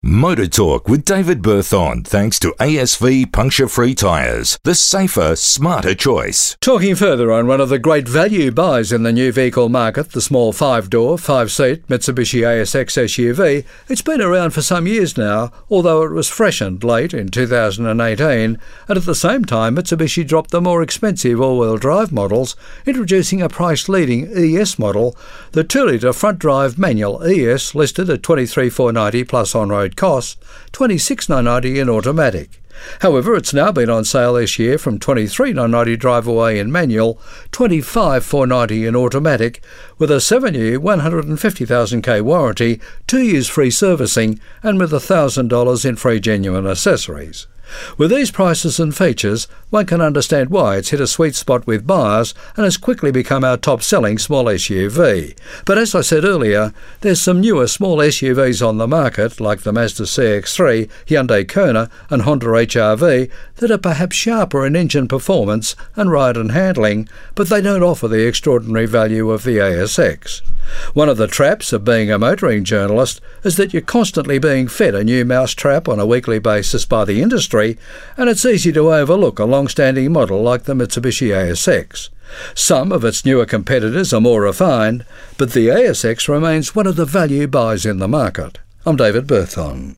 Motor Talk with David Berthon, thanks to ASV puncture-free tyres, the safer, smarter choice. Talking further on one of the great value buys in the new vehicle market, the small 5-door, 5-seat Mitsubishi ASX SUV. It's been around for some years now, although it was freshened late in 2018, and at the same time Mitsubishi dropped the more expensive all-wheel drive models, introducing a price-leading ES model, the 2-litre front-drive manual ES listed at $23,490 plus on-road costs, $26,990 in automatic. However, it's now been on sale this year from $23,990 drive-away in manual, $25,490 in automatic, with a 7-year 150,000k warranty, 2 years free servicing, and with $1,000 in free genuine accessories. With these prices and features, one can understand why it's hit a sweet spot with buyers and has quickly become our top-selling small SUV. But as I said earlier, there's some newer small SUVs on the market, like the Mazda CX-3, Hyundai Kona and Honda HR-V, that are perhaps sharper in engine performance and ride and handling, but they don't offer the extraordinary value of the ASX. One of the traps of being a motoring journalist is that you're constantly being fed a new mousetrap on a weekly basis by the industry, and it's easy to overlook a long-standing model like the Mitsubishi ASX. Some of its newer competitors are more refined, but the ASX remains one of the value buys in the market. I'm David Berthon.